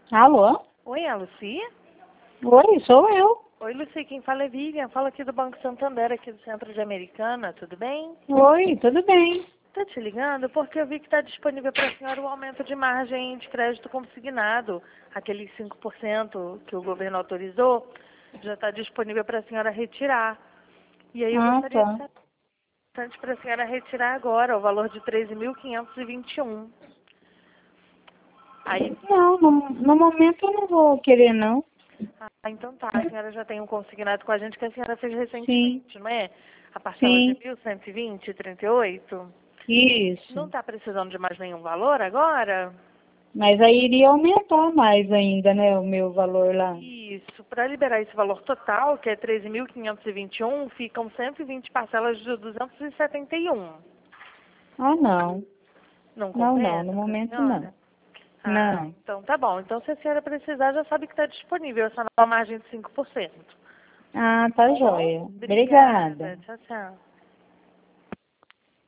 Alô? Oi, é a Lucy? Oi, sou eu. Oi, Lucy, quem fala é Vivian. Fala aqui do Banco Santander, aqui do Centro de Americana, tudo bem? Oi, tudo bem? Tô te ligando porque eu vi que está disponível para a senhora o aumento de margem de crédito consignado, aqueles 5% que o governo autorizou, já está disponível para a senhora retirar. E aí eu Ah, gostaria de tá. saber para a senhora retirar agora, o valor de 13.521. Aí, Não, no momento eu não vou querer, não. então tá, a senhora já tem um consignado com a gente que a senhora fez Sim, recentemente, não é? A parcela de sim, 1.120,38. Não isso. está precisando de mais nenhum valor agora? Mas aí iria aumentar mais ainda, né, o meu valor lá. Isso, para liberar esse valor total, que é 13.521, ficam 120 parcelas de 271. Ah, não. Não Não, no compensa para a momento não. senhora? Ah, Não. então tá bom. Então se a senhora precisar, já sabe que está disponível essa nova margem de 5%. Ah, Tá tá bom? joia. Obrigada. Obrigada. Tchau, tchau.